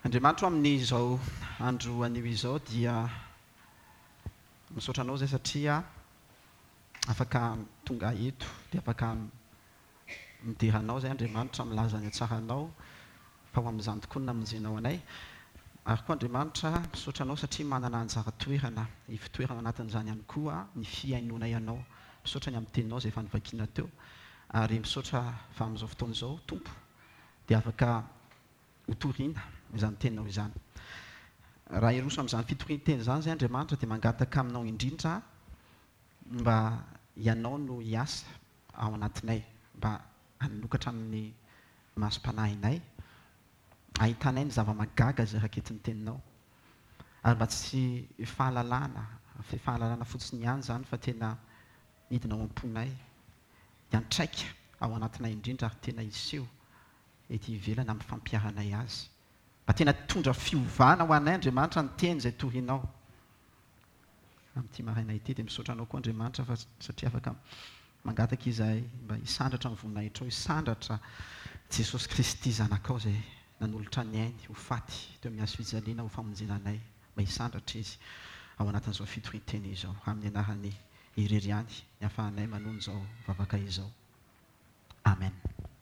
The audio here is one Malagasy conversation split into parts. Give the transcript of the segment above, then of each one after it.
Andriamanitra amin'izao andro anio izao dia misaotra anao zay satria afaka tonga eto dia afaka mideranao zay Andriamanitra milaza ny atsaranao fa ho amin'izany tokoa namonjenao anay. Ary koa Andriamanitra misaotra anao satria manana anjara toerana hivitoerana anatin'izany ihany koa ny fiainonay anao. Misaotra ny amin'ny teninao izay efa nivakiana teo ary misaotra fa amin'izao fotoana izao Tompo dia afaka hotoriana izany teninao izany. Raha iroso amin'izany fitorian-teny izany zay Andriamanitra dia mangataka aminao indrindra mba ianao no hiasa ao anatinay, mba hanokatra amin'ny masom-panahinay, ahitanay ny zava-magaga izay raketin'ny teninao, ary mba tsy fahalalana fotsiny ihany izany fa tena hidina ao am-ponay, hiantraika ao anatinay indrindra ary tena hiseho ety ivelana amin'ny fampiaranay azy. Mba tena tondra fiovana ho anay Andriamanitra ny teny izay torianao. Amin'ity maraina ity dia misaotra anao koa Andriamanitra fa satria afaka mangataka izay mba hisandratra amin'ny voninahitra ao, hisandratra Jesosy Kristy zanakao izay nanolotra ny ainy ho faty teo amin'ny hazofijaliana ho famonjena anay, mba hisandratra izy ao anatin'izao fitorian-teny izao amin'ny anarany irery ihany ny ahafahanay manono izao vavaka izao. Amen.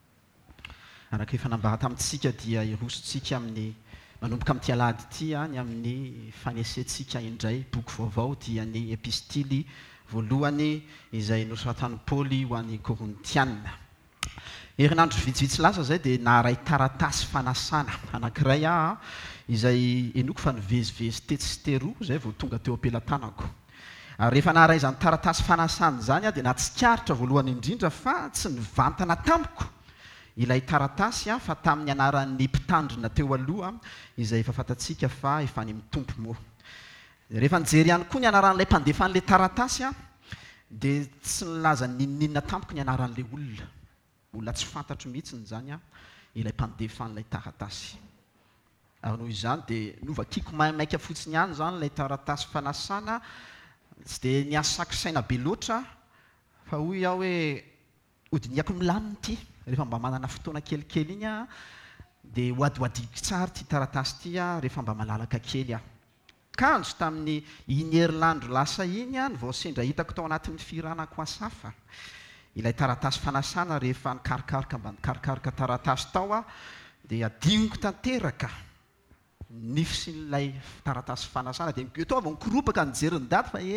Araka efa nambara tamintsika dia irosontsika amin'ny manomboka amin'ity alahady ity ny amin'ny fanesentsika indray boky vaovao dia ny epistily voalohany izay nosoratan'i Paoly ho an'ny Korintiana. Herinandro vitsivitsy lasa zay dia naharay taratasy fanasana anankiray izay enoko fa nivezivezy tetsy sy teroa zay vao tonga teo am-pelantanako. Ary rehefa naharay izany taratasy fanasana izany dia natsikaritra voalohany indrindra fa tsy nivantana tamiko ilay taratasy fa tamin'ny anaran'ny mpitandrina teo aloha izay efa fantatsika fa efa ny mitompo moa. Rehefa nijery ihany koa ny anaran'ilay mpandefan'ilay taratasy dia tsy nilaza ninninona tampoka ny anaran'ilay olona tsy fantatro mihitsy zany ilay mpandefan'ilay taratasy. Ary noho izany dia novakiako maika fotsiny ihany zany ilay taratasy fanasana, tsy dia niasakisaina be loatra fa hoy aho hoe hodiniako milamina ity. Rehefa mba manana fotoana kelikely iny dia hoadihoadiko tsara ity taratasy ity rehefa mba malalaka kely aho. Kanjo tamin'ny inerylandro lasa iny ny vao sendra hitako tao anatin'ny firanako asafa ilay taratasy fanasana. Rehefa nikarokaroka mba nikarokaroka taratasy tao dia adiniko tanteraka nifosin'ilay taratasy fanasana dia tao vao nikoropaka nijeryn'ny daty fa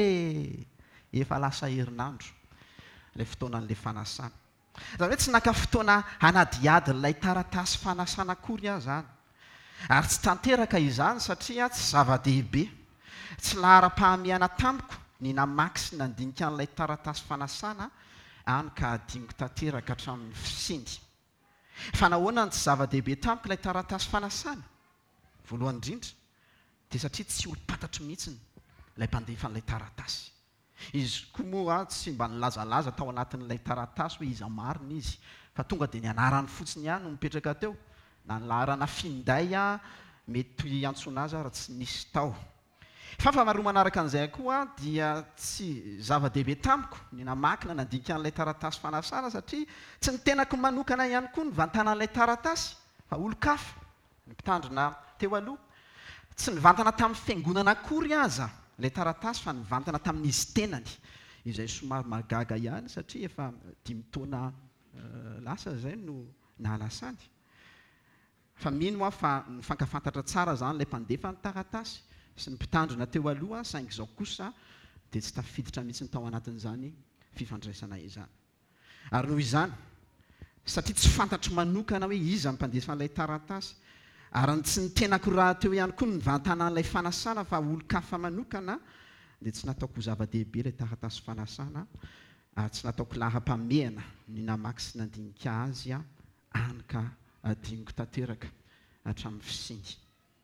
efa lasa herinandro ilay fotoanan'ilay fanasana. Zany hoe tsy naka fotoana hanadiadin'ilay taratasy fanasana akory zany. Ary tsy tanteraka izany satria tsy zava-dehibe, tsy lahara-pahamehana tamiko ny namaky sy nandinika an'ilay taratasy fanasana ka adiniko tanteraka hatramin'ny fisiny. Fa nahoana ny tsy zava-dehibe tamiko ilay taratasy fanasana? Voalohany indrindra dia satria tsy olo-patatro mihitsy ilay mpandefan'ilay taratasy. Izy koa moa tsy mba nilazalaza tao anatin'ilay taratasy hoe iza marina izy, fa tonga dia ny anarany fotsiny ihany no mipetraka teo, na ny laharana finday mety antsoina azy raha tsy nisy tao. Fa faharoa manaraka an'izay koa dia tsy zava-dehibe tamiko ny namakina nandinika an'ilay taratasy fanasana satria tsy ny tenako manokana ihany koa ny vantana an'ilay taratasy fa olo-kafa ny mpitandrina teo aloha. Tsy nivantana tamin'ny fiangonana akory aza ilay taratasy fa nivantana tamin'izy tenany izay somary magaga ihany satria efa 5 taona lasa zay no nahalasany. Fa mino fa nifankafantatra tsara zany ilay mpandefa ny taratasy sy ny mpitandrina teo aloha, saingy izao kosa dia tsy tafiditra mihitsy ny tao anatin'izany fifandraisana izany. Ary noho izany satria tsy fantatro manokana hoe iza ny mpandefa an'ilay taratasy ary tsy nitenako raha teo ihany koa ny vantana an'ilay fanasana fa olo-kafa manokana dia tsy nataoko zava-dehibe ilay taratasy fanasana ary tsy nataoko laham-pamehana ny namaky sy nandinika azy ka adiniko tanteraka hatramin'ny fisiny.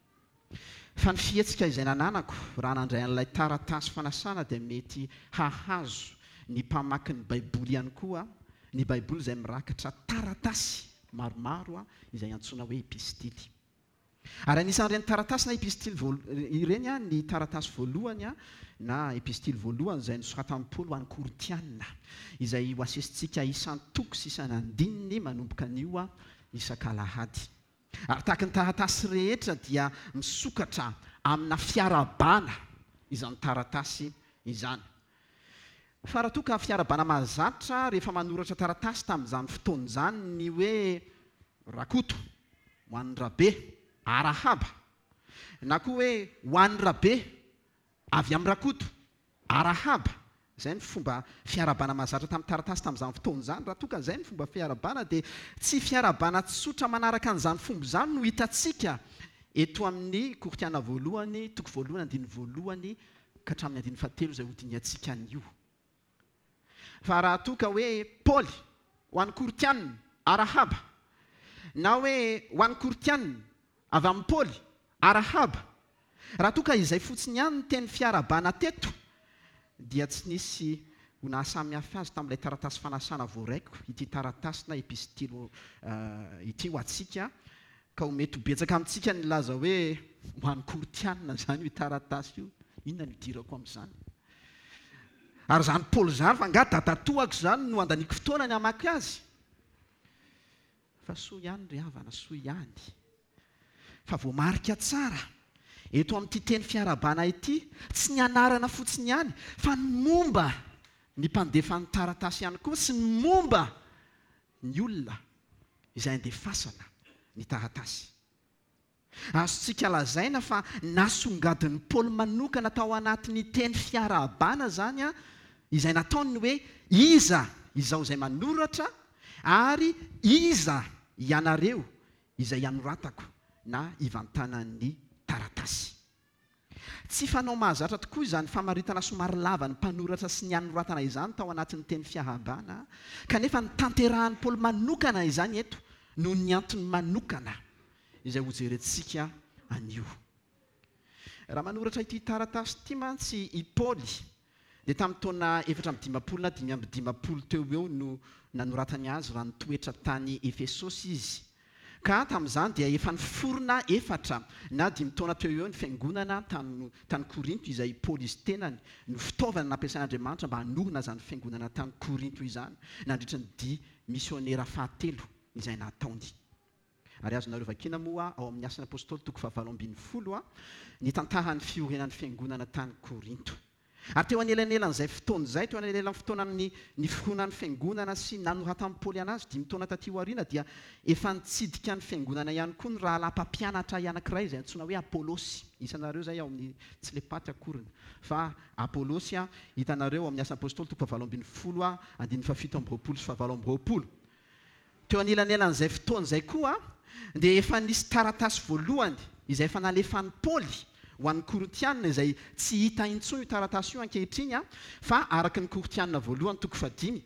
Fa ny fihetsika izay nananako raha nandray an'ilay taratasy fanasana dia mety hahazo ny mpamaky ny baiboly ihany koa, ny baiboly izay mirakitra taratasy maromaro izay antsoina hoe epistily. Ary anisan'ireny taratasy na epistily ireny ny taratasy voalohany na epistily voalohany izay nosoratan'i Paoly ho an'ny Korintiana, izay ho asesitsika isan-toko sy isan'andininy manomboka an'io isan-kalahady. ary tahaka ny taratasy rehetra dia misokatra amina fiarabana izany taratasy izany. Fa raha toa ka fiarabana mahazatra rehefa manoratra taratasy tamin'izany fotoana izany ny hoe rakoto ho an'ny rabe arahaba, na koa hoe ho an'ny rabe avy amin'ny rakoto arahaba. Zay ny fomba fiarabana mahazatra tamin'ny taratasy tamin'izany fotoana izany. Raha toa ka zay ny fomba fiarabana dia tsy fiarabana tsotra manaraka an'izany fomba izany no hitantsika eto amin'ny koritiana voalohany, toko voalohany, andiny voalohany ka hatramin'ny andiny fahatelo izay hodiniantsika an'io. Fa raha toa ka hoe Paoly ho an'ny koritianina arahaba, na hoe ho an'ny koritianina avy amin'ny Paoly arahaba, raha toa ka izay fotsiny ihany ny teny fiarabana teto dia tsy nisy ho nahasamihafa azy tamin'ilay taratasy fanasana voaraiko ity taratasy na epistilo ity ho atsika, ka ho mety ho betsaka amintsika ny laza hoe ho an'ny koritianina zany io taratasy io. Inona no idirako amin'izany? Ary zany Paoly zany fa nga dadatoako zany no andaniko fotoana ny hamaky azy. Fa soa ihany ry havana, soa ihany. Fa voamarika tsara eto amin'ity teny fiarabana ity, tsy ny anarana fotsiny ihany fa ny momba ny mpandefa ny taratasy ihany koa, sy ny momba ny olona izay andefasana ny taratasy. Azontsika lazaina fa nasongadin'ny Paoly manokana tao anatin'ny teny fiarabana zany izay nataony hoe iza izao izay manoratra ary iza ianareo izay anoratako na ivantanan'ny taratasy. Tsy fanao mahazatra tokoa izany famaritana somary lava ny mpanoratra sy ny anoratana izany tao anatin'ny teny fiarabana, kanefa ny tanterahan'ny Paoly manokana izany eto no ny antony manokana izay ho jerentsika anio. Raha manoratra ity taratasy ity mantsy i Paoly dia tamin'ny taona 450 na 550 teo eo no nanoratany azy raha nitoetra tany Efesosy izy. Ka tamin'izany dia efa niforona 4 na 5 taona teo eo ny fiangonana tany Korinto izay Paoly izy tenany no fitaovana nampiasain'Andriamanitra mba hanohona zany fiangonana tany Korinto izany nandritra ny dia misionera fahatelo izay nataony. Ary azonareo vakiana moa ao amin'ny asan'ny apôstôly toko 7:20 ny tantaran'ny fiorenan'ny fiangonana tany Korinto. Ary teo anelanelan'izay fotoana izay, teo anelanelan'ny fotoanan'ny fihoronan'ny fiangonana sy nanoratany Paoly anazy 5 taona taty aoriana dia efa nitsidika ny fiangonana ihany koa ny rahalalam-pampianatra anankiray izay antsoina hoe Apôlôsy. Isanareo zay ao amin'ny tsy le paty akoriny fa Apôlôsy hitanareo amin'ny asan'ny apôstôly toko 7:20 andiny 7:20 sy 7:20. Teo anelanelan'izay fotoana izay koa dia efa nisy taratasy voalohany izay efa nalefan'ny Paoly ho an'ny koritianina izay tsy hita intsony io taratasy io ankehitriny fa araka ny koritianina voalohany toko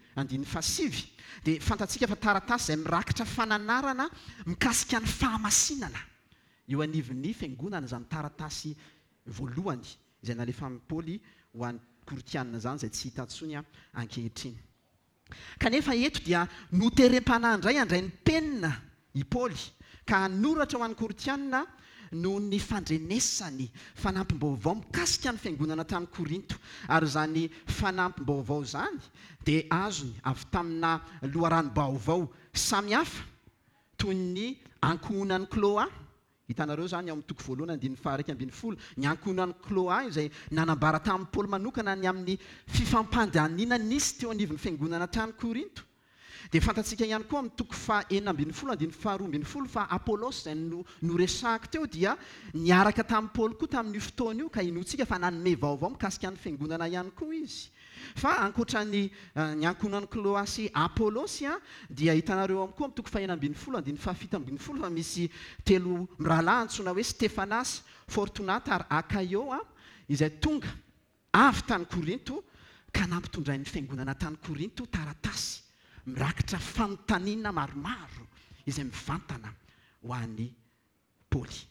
5:7 dia fantatsika fa taratasy izay mirakitra fananarana mikasika ny fahamasinana eo anivon'ny fiangonana zany taratasy voalohany izay nalefan'ny Paoly ho an'ny koritianina zany izay tsy hita intsony ankehitriny. Kanefa eto dia noterem-panahy andray ny penina i Paoly ka hanoratra ho an'ny koritianina no ny fandrenesany fanampim-baovao mikasika ny fiangonana tany Korinto. Ary zany fanampim-baovao zany dia azony avy tamina loharanom-baovao samihafa toy ny ankohonan'ny Kloa. Hitanareo zany ao amin'ny toko voalohany andiny 2:20 ny ankohonan'ny Kloa izay nanambara tamin'ny Paoly manokana ny amin'ny fifampandaniana nisy teo anivon'ny fiangonana tany Korinto. Dia fantatsika ihany koa amin'ny toko 4:20 andiny 2:20 fa Apôlôsy izay no resahako teo dia niaraka tamin'ny Paoly koa tamin'io fotoana io ka inoantsika fa nanome vaovao mikasika ny fiangonana ihany koa izy. Fa ankoatran'ny ankohonan'ny Kloa sy Apôlôsy dia hitanareo koa amin'ny toko 1:20 andiny 7:20 fa misy telo mirahalahy antsoina hoe Stefanas, Fortunata ary Akaio izay tonga avy tany Korinto ka nampitondrain'ny fiangonana tany Korinto taratasy mirakitra fanontaniana maromaro izay mivantana ho an'ny Paoly.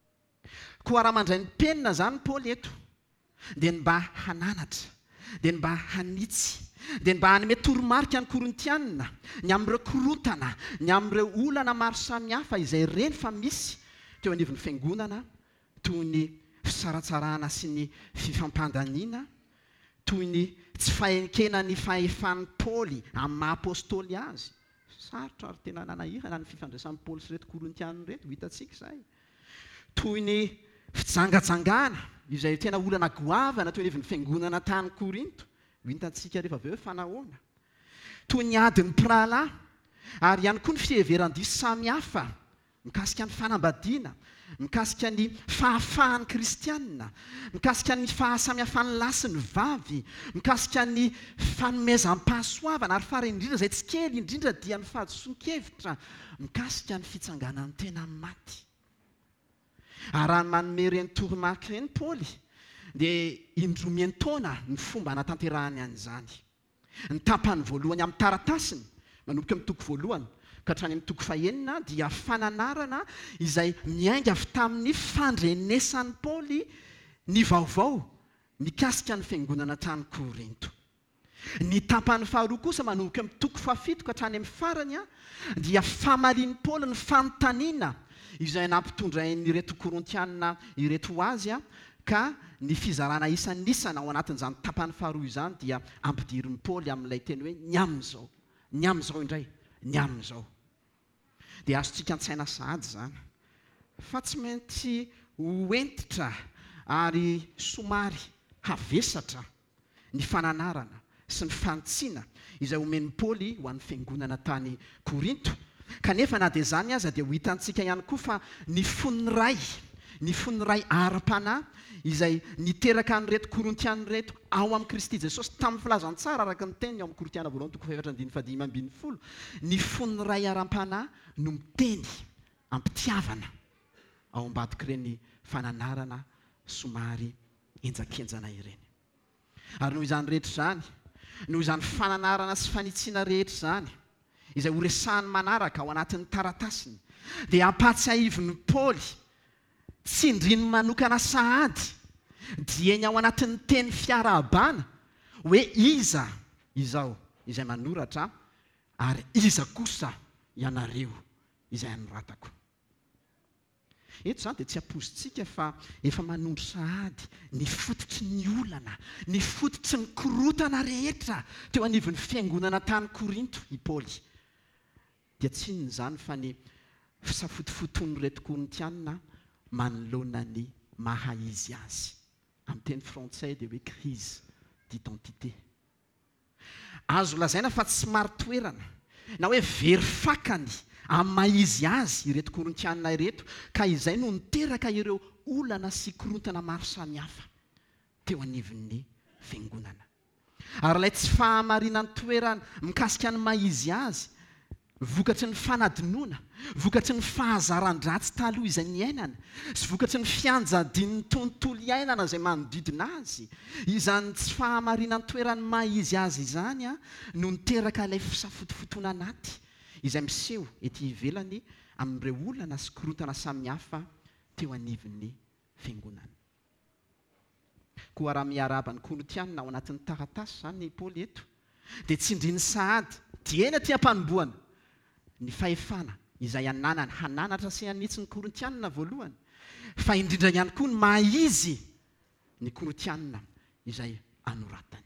Koa raha mandray ny penina zany Paoly eto dia ny mba hananatra, dia ny mba hanitsy, dia ny mba hanome toromarika ny korintianina ny amin'ireo korontana, ny amin'ireo olana maro samihafa izay reny fa misy teo anivon'ny fiangonana toy ny fisaratsarana sy ny fifampandaniana, toy ny tsy fahenkena ny fahefan'ny Paoly amin'ny maha apôstôly azy sarotra ary tena nanahirana ny fifandraisan'ny Paoly sy reto Korintiana reto hitantsika izay. Toy ny fijangajangana izay tena olana goavana toy ny evy ny fiangonana tany Korinto. Hitantsika rehefa avy eo fanahoana. Toy ny adin'ny prala ary ihany koa ny fiheveran-diso samihafa mikasika ny fanambadiana, mikasika ny fahafahan'ny kristianina, mikasika ny fahasamihafan'ny lahy sy ny vavy, mikasika ny fanomezam-pahasoavana ary farany indrindra izay tsy kely indrindra dia ny fahadoson-kevitra, mikasika ny fitsanganan'ny tena maty. Ary raha ny manome ireny toromarika ireny Paoly dia indromiany taona ny fomba natanterahany an'izany. Ny tapany voalohany amin'ny taratasiny manomboka amin'ny toko voalohany ka hatrany amin'ny toko fahaenina dia fananarana izay miainga avy tamin'ny fandrenesan'ny Paoly ny vaovao mikasika ny fiangonana tany Korinto. Ny tapany faharoa kosa manomboka amin'ny toko fahafito ka hatrany amin'ny farany dia famalian'ny Paoly ny fanontaniana izay nampitondray ireto Korintiana ireto ho azy ka ny fizarana isan'isana ao anatin'izany tapany faharoa izany dia ampidirin'ny Paoly amin'ilay teny hoe ny amin'izao, ny amin'izao indray, ny amin'izao. Dia azontsika an-tsaina sahady izany fa tsy maintsy hoentitra ary somary havesatra ny fananarana sy ny fanotsiana izay omen'ny Paoly ho an'ny fiangonana tany Korinto. Kanefa na dia izany aza dia ho hitantsika ihany koa fa ny fon'ny ray ara-panahy izay niteraka an'ireto Korintiana reto ao amin'ny Kristy Jesosy tamin'ny filazantsara araka ny teniny ao amin'ny Korintiana voalohany toko 4:5-5. Ny fon'ny ray ara-panahy no miteny ampitiavana ao ambadik'ireny fananarana somary enjakenjana ireny. Ary noho izany rehetra izany, noho izany fananarana sy fanitsiana rehetra izany izay ho resahany manaraka ao anatin'ny taratasiny dia ampatsiahivon'ny Paoly tsy indriny manokana sahady dia eny ao anatin'ny teny fiarahabana hoe iza izao izay manoratra ary iza kosa ianareo izay anoratako. Eto izany dia tsy ampozintsika fa efa manondro sahady ny fototry ny olana, ny fototry ny korotana rehetra teo anivon'ny fiangonana tany Korinto i Paoly. Dia tsy inona izany fa ny fisafotofoton'ny reto Korintiana manoloana ny maha izy azy. Amin'ny teny frantsay dia hoe crise d'identité. Azo lazaina fa tsy maro toerana na hoe very fakany amin'ny maha izy azy ireto Korintiana ireto ka izay no niteraka ireo olana sy korontana maro samihafa teo anivon'ny fiangonana. Ary ilay tsy fahamarinan'ny toerana mikasika ny maha izy azy vokatry ny fanadinoana, vokatry ny fahazaran-dratsy taloha izay niainana sy vokatry ny fianjadian'ny tontolo iainana izay manodidina azy. Izany tsy fahamarinan'ny toerany maha izy azy izany no niteraka ilay fisafotofotoana anaty izay miseho ety ivelany amin'ireo olana sy korontana samihafa teo anivon'ny fiangonana. Koa raha miaraba ny Korintiana ao anatin'ny taratasy izany ny Paoly eto dia tsy indriny sahady dia eny aty am-panomboana ny fahefana izay hananatra sy hanitsy ny Korintiana voalohany fa indrindra ihany koa ny maha izy ny Korintiana izay anoratany.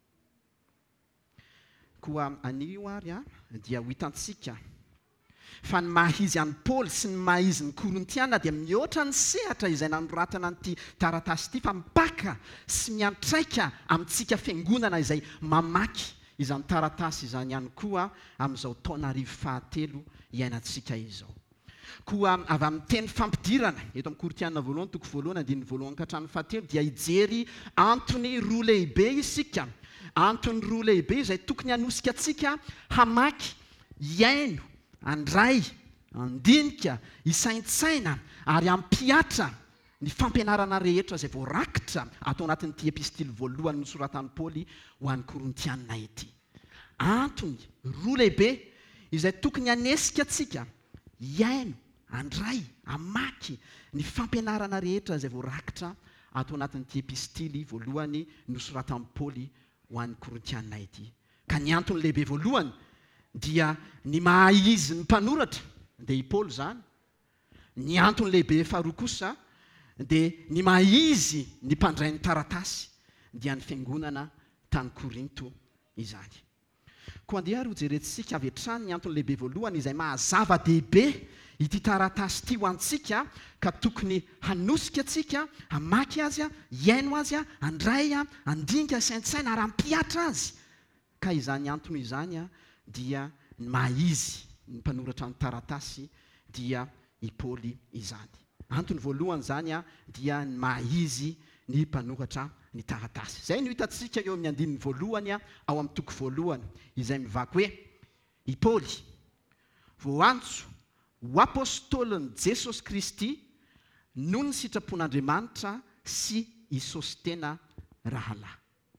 Koa anio ary dia ho hitantsika fa ny maha izy an'i Paoly sy ny maha izy ny Korintiana dia mihoatra ny sehatra izay nanoratana an'ity taratasy ity fa mipaka sy miantraika amintsika fiangonana izay mamaky izany taratasy izany ihany koa amin'izao taona 2023 iainantsika izao. Koa avy amin'ny teny fampidirana eto amin'ny Korintiana voalohany toko voalohany 1:1-7 dia hijery antony roa lehibe isika. Antony roa lehibe izay tokony hanosika antsika hamaky, hiaino, handray, handinika, hisaintsaina ary hampihatra ny fampianarana rehetra izay voarakitra atao anatin'ity epistily voalohany nosoratan'i Paoly ho an'ny Korintiana ity. Antony roa lehibe izay tokony hanesika antsika hiaino, handray, hamaky ny fampianarana rehetra izay voarakitra atao anatin'ity epistily voalohany nosoratan'i Paoly ho an'ny Korintiana ity. Ka ny antony lehibe voalohany dia ny maha izy ny mpanoratra dia i Paoly izany. Ny antony lehibe faharoa kosa dia ny maha izy ny mpandray ny taratasy dia ny fiangonana tany Korinto izany. koa andeha ary ho jerentsika avy hatrany ny antony lehibe voalohany izay mahazava-dehibe ity taratasy ity ho antsika ka tokony hanosika atsika hamaky azy a iaino azy a andray a andinika saintsaina ary ampiatra azy ka izany antony izany a dia maizy ny mpanoratra ny taratasy dia i Paoly izany. Antony voalohany zany a dia maizy ny mpanoratra ny taratasy. Zay no hitantsika eo amin'ny andininy voalohany a ao amin'ny toko voalohany izay mivaky hoe i Paoly voantso ho apôstôlin' Jesosy Kristy noho ny sitrapon'Andriamanitra sy i Sostena rahalahy.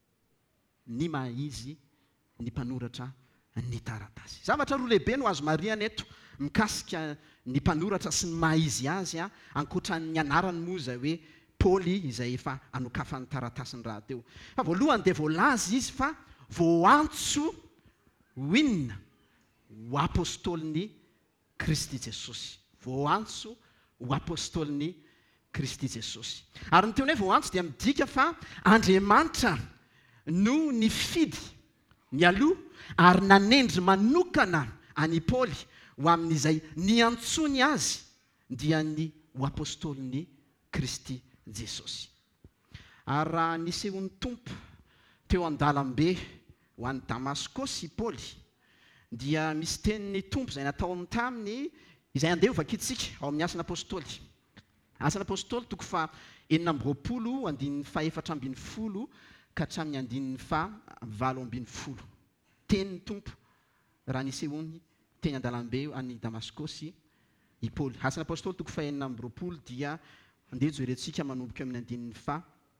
Ny maizy ny mpanoratra ny taratasy. Zavatra roa lehibe no azo mariana eto mikasika ny mpanoratra sy ny maizy azy a ankoatran'ny anarany moa zay hoe Paoly izay efa anokafan'ny taratasy ny raha teo. Fa voalohany dia voalaza izy fa voantso ho inona ho apôstôlin'ny Kristy Jesosy. Voantso ho apôstôlin'ny Kristy Jesosy. Ary ny teo hoe voantso dia midika fa Andriamanitra no nifidy mialoha ary nanendry manokana any Paoly ho amin'izay niantsony azy dia ny ho apôstôlin'ny Kristy Jesosy. Ary raha nisehon'ny tompo teo an-dalambe ho an'ny Damaskosy Paoly dia misy tenin'ny tompo izay nataony taminy izay andeha ho vakitsika ao amin'ny asan'ny apôstôly. Asan'ny apôstôly toko fa 4 andininy fa 4 ka hatramin'ny andininy fa 7. Tenin'ny tompo raha nisehony teny an-dalambe any Damaskosy i Paoly. Asan'ny apôstôly toko fa 4 dia andeha jerentsika manomboka amin'ny andininy fa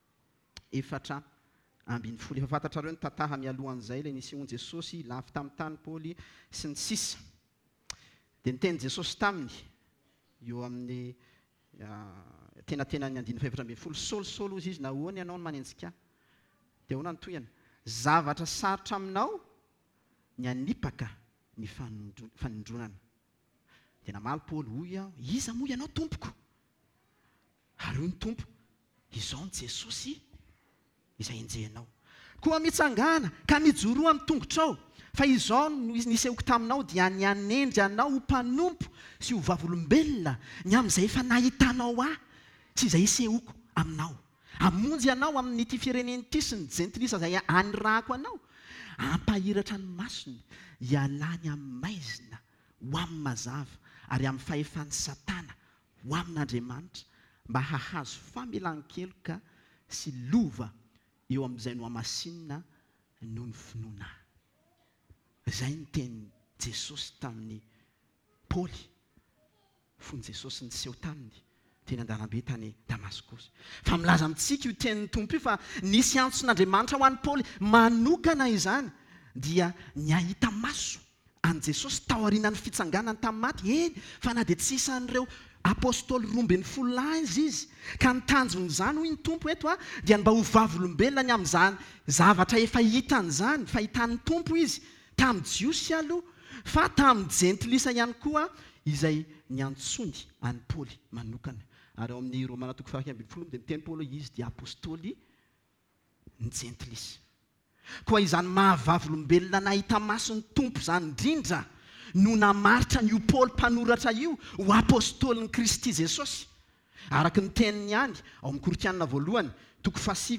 4. Efa fantatrareo ny tantaha mialohan'izay ilay nisehony Jesosy lafy tamin'ny tany Paoly sy ny sisa. Dia niteny Jesosy taminy eo amin'ny tenatena ny andininy fa 4. Saoly izy nahoany ianao no manenjika. Dia ahoana ny toyana? Zavatra sarotra aminao ny anipaka ny fanindronana. Dia namaly Paoly hoy aho, iza moa ianao tompoko? Ary hoy ny tompo, izao ny Jesosy izay enjehanao. Koa mitsangana ka mijoroa amin'ny tongotrao fa izao nisehoko taminao dia ny anendry anao ho mpanompo sy ho vavolombelona ny amin'izay efa nahitanao sy izay isehoko aminao. Hamonjy anao amin'ity fireneny ity sy ny jentilisa izay anirahako anao. Ampahiratra ny masony hialany amin'ny maizina ho amin'ny mazava ary amin'ny fahefan'ny Satana ho amin'Andriamanitra mba hahazo famelan-keloka sy lova eo amin'izay no hamasinina noho ny finoana. Izay ny teny Jesosy tamin'ny Paoly. Fony Jesosy niseho taminy teny an-dalambe tany Damaskosy. Fa milaza amintsika io tenin'ny tompo io fa nisy antson'Andriamanitra ho an'ny Paoly manokana izany dia niahita maso an Jesosy tao aorian'ny fitsanganany tamin'ny maty. Eny, fa na dia tsy isan'ireo apôstôly 12 izy ka nitanjon'izany hoy ny tompo eto dia mba ho vavolombelona ny amin'izany zavatra efa hitan'izany, fa hitan'ny tompo izy tamin'ny Jiosy aloha fa tamin'ny jentilisa ihany koa izay niantsony any Paoly manokana. Ary ao amin'ny Romana toko 12 dia miteny Paoly izy dia apôstôly ny jentilisa. Koa izany mahavavolombelona nahita mason'ny tompo izany indrindra no namaritra ny Paoly mpanoratra io ho apôstôlin'ny Kristy Jesosy. Araka ny teniny ihany ao amin'ny Korinthianina voalohany toko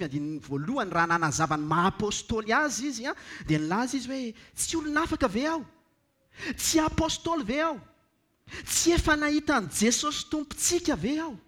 7:1 raha nanazavany maha-apôstôly azy izy dia nilaza izy hoe tsy olona afaka ve aho? Tsy apôstôly ve aho? Tsy efa nahita ny Jesosy tompontsika ve aho?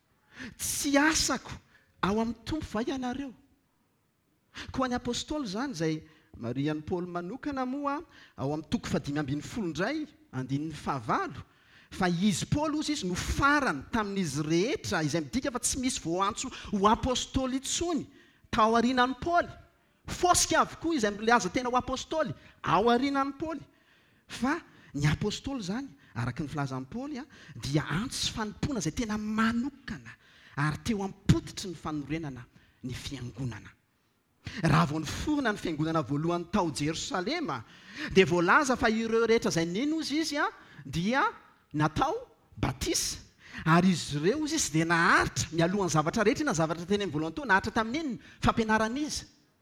Tsy asako ao amin'ny tompo va ianareo? Koa ny apôstôly zany izay marian'ny Paoly manokana moa ao amin'ny toko 5:10 indray andininy 9. Fa izy Paoly ozy izy no farany tamin'izy rehetra izay midika fa tsy misy voantso ho apôstôly intsony tao aorianan'ny Paoly. Fosika avokoa izay milaza tena ho apôstôly ao aorianan'ny Paoly. Fa ny apôstôly zany araka ny filazan'ny Paoly dia antso sy fanompoana izay tena manokana ary teo ampotitry ny fanorenana ny fiangonana. Raha vao niforona ny fiangonana voalohany tao Jerosalema dia voalaza fa ireo rehetra izay nino izy dia natao batisa. Ary izy ireo izy dia naharitra mialohan'ny zavatra rehetra na zavatra teny amin'ny voalohany tao naharitra tamin'ny fampianaran'izy.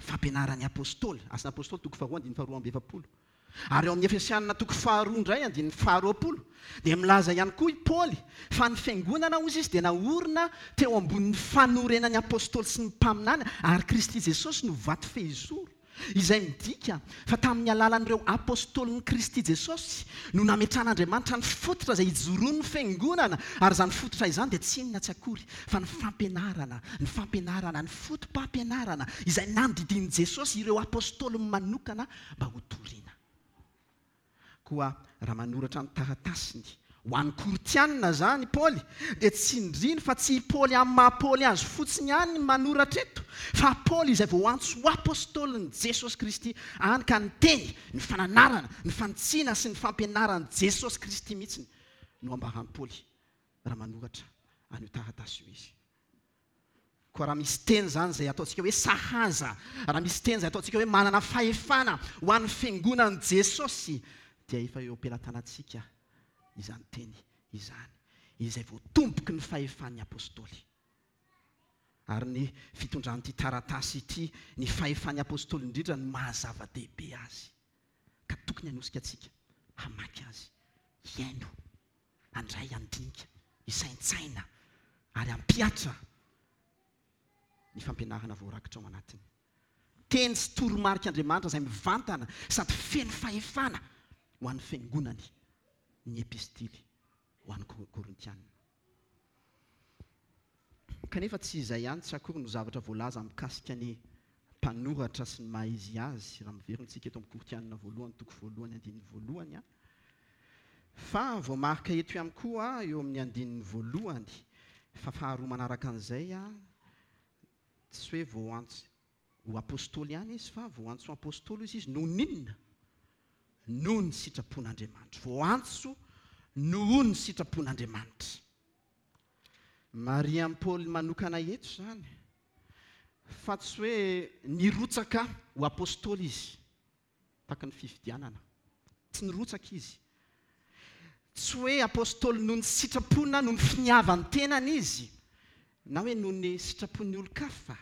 fampianaran'ny apôstôly asina apôstôly toko faharoa andiny faharoa amby efapolo ary eo amin'ny efesianina toko faharoa indray andiny faharoapolo dia milaza ihany koa i paoly fa ny fiangonana ozy izy dia naorina teo ambonin'ny fanorenany apôstôly sy ny mpaminany ary Kristy Jesosy no vato fehizoro izay midika fa tamin'ny alalan'ireo apôstôly ny Kristy Jesosy no nametran'Andriamanitra ny fototra izay ijoroan'ny fiangonana ary izany fototra izany dia tsy inona tsy akory fa ny fampianarana ny fotom-pampianarana izay nandidin'i Jesosy ireo apôstôly manokana mba ho toriana. Koa raha manoratra ny taratasiny ho an'ny Koritianina zany Paoly dia tsy indriny fa tsy Paoly amin'ny maha-Paoly azy fotsiny ihany manoratra eto fa Paoly izay vao antso ho apôstôlin'i Jesosy Kristy any ka niteny ny fananarana ny fanitsiana sy ny fampianaran'i Jesosy Kristy mihitsiny no ambaran'i Paoly raha manoratra an'io taratasy io izy. Koa raha misy teny zany izay ataontsika hoe sahaza, raha misy teny izay ataontsika hoe manana fahefana ho an'ny fiangonan'i Jesosy dia efa eo am-pelatanantsika izany teny izany izay vao tomboky ny fahefan'ny apôstôly. Ary ny fitondran'ity taratasy ity ny fahefan'ny apôstôly indrindra ny mahazava-dehibe azy ka tokony hanosika antsika hamaky azy, hiaino, handray handinika, hisaintsaina ary hampiatra ny fampianarana voarakitra ao anatiny. Teny sy toromarik'Andriamanitra izay mivantana sady feno fahefana ho an'ny fiangonany ny epistily ho an'ny Korintianina. Kanefa tsy izay ihany tsy akory no zavatra voalaza mikasika ny mpanoratra sy ny maha-izy azy raha miverintsika eto amin'ny Korintianina voalohany toko voalohany andininy voalohany fa voamarika eto ihany koa eo amin'ny andininy voalohany fa faharoa manaraka an'izay tsy hoe vao antso ho apôstôly ihany izy fa vao antso apôstôly izy noho ninona noho ny sitrapon'Andriamanitra. Vao antso noho ny sitrapon'Andriamanitra. Maria Paoly manokana eto zany fa tsy hoe nirotsaka ho apôstôly izy taka ny fifidianana, tsy nirotsaka izy, tsy hoe apôstôly noho ny sitrapona noho ny finiavany tenany izy na hoe noho ny sitrapon'ny olo-kafa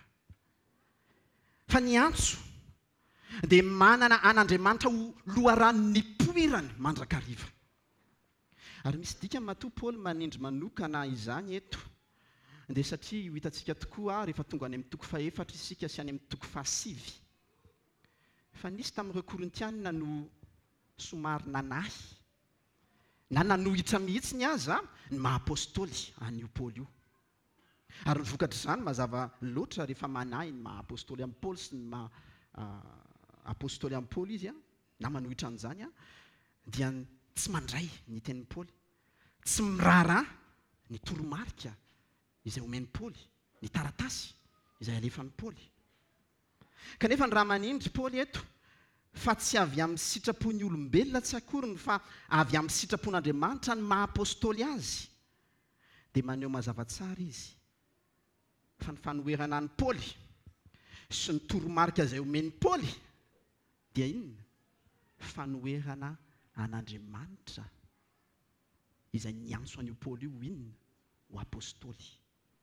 fa ny antso dia manana an'Andriamanitra ho loharan'ny poirany mandrakariva. Ary misy dika matoa Paoly manindry manokana izany eto dia satria ho hitantsika tokoa rehefa tonga any amin'ny toko faefatra isika sy any amin'ny toko fahasivy fa nisy tamin'ireo Korintianina no somary nanahy na nanohitra mihitsiny aza ny maha-apôstôly an'io Paoly io. Ary ny vokatr'izany mazava loatra rehefa manahy ny maha-apôstôly amin'ny Paoly sy ny maha-apôstôly amin'ny Paoly izy na manohitra an'izany dia tsy mandray ny tenin'ny Paoly, tsy miraharaha ny toromarika izay omen'ny Paoly, ny taratasy izay alefan'ny Paoly. Kanefa ny raha manindry Paoly eto fa tsy avy amin'ny sitrapon'ny olombelona tsy akoriny fa avy amin'ny sitrapon'Andriamanitra ny maha-apôstôly azy dia maneho mazava tsara izy fa ny fanoherana ny Paoly sy ny toromarika izay omen'ny Paoly dia inona? Fanoherana an'Andriamanitra izay niantso an'io Paoly io inona? Ho apôstôly.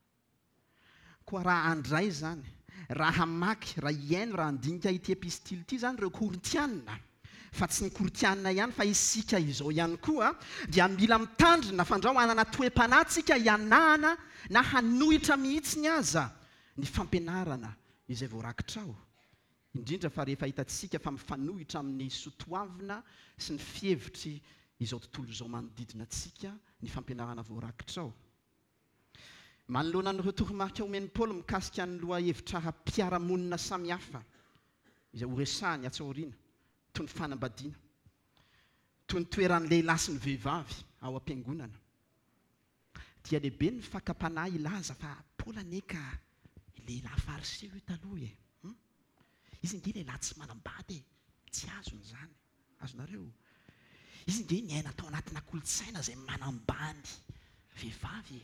Koa raha andray zany, raha hamaky, raha hiaino, raha handinika ity epistily ity zany ireo Korintianina fa tsy ny Korintianina ihany fa isika izao ihany koa dia mila mitandrina fandrahoana toe-panahy hianahana na hanohitra mihitsiny aza ny fampianarana izay voarakitra ao. Indrindra fa rehefa hitantsika fa mifanohitra amin'ny sotoavina sy ny fihevitry izao tontolo izao manodidina antsika ny fampianarana voarakitra ao. Manoloana ny toromarika omen'ny Paoly mikasika ny loha hevitra ara-piaramonina samihafa izay horesahany atsaoriana toy ny fanambadiana, toy ny toeran'ny lehilahy sy ny vehivavy ao am-piangonana. Dia lehibe ny fakapanahy ilaza fa Paoly aneka lehilahy fariseo io taloha izy nge lehilahy tsy manambady tsy azon'izany, azonareo. Izy nge niaina tao anatina kolotsaina izay manambany vehivavy.